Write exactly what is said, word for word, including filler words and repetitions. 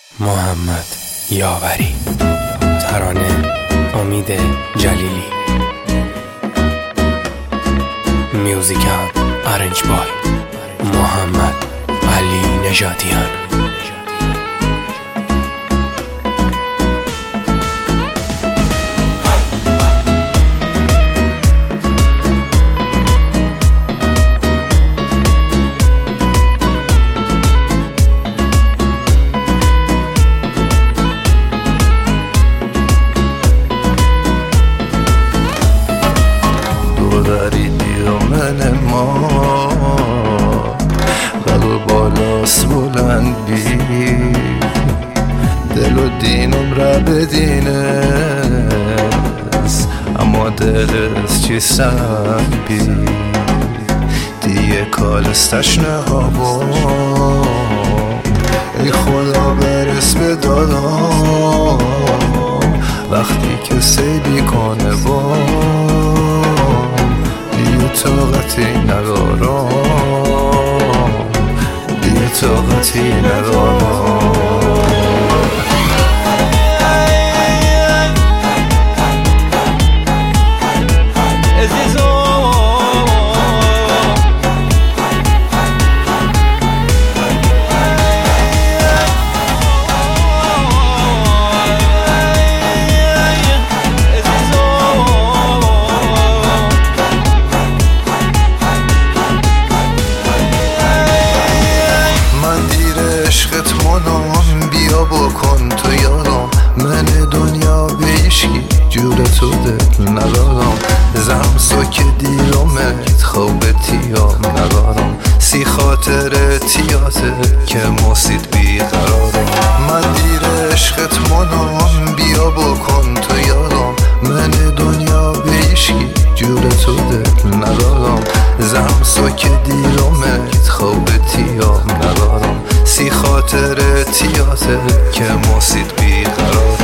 محمد یاوری. ترانه امید جلیلی. میوزیکال ارنج بای محمد علی نژادیان. من ما قلب بالاست بلند بی دل و دینم را بدینست اما دلست چی سن بی دیگه کالستش نهابا ای خدا برس به دادم وقتی که سیبی کنه با طاقتی ندارم دیگه طاقتی ندارم. بیا بکن تو یادم من دنیا بیشکی جور تو دل ندارم زم ساک دیرمت خواب تیام ندارم سی خاطر تیاته که ماسید بیقرارم من دیر عشقت منام بیا بکن تو یادم من دنیا بیشکی جور تو دل ندارم زم ساک دیرمت خواب تیام ندارم سی خاطر تیاته که ماسید بیقرار.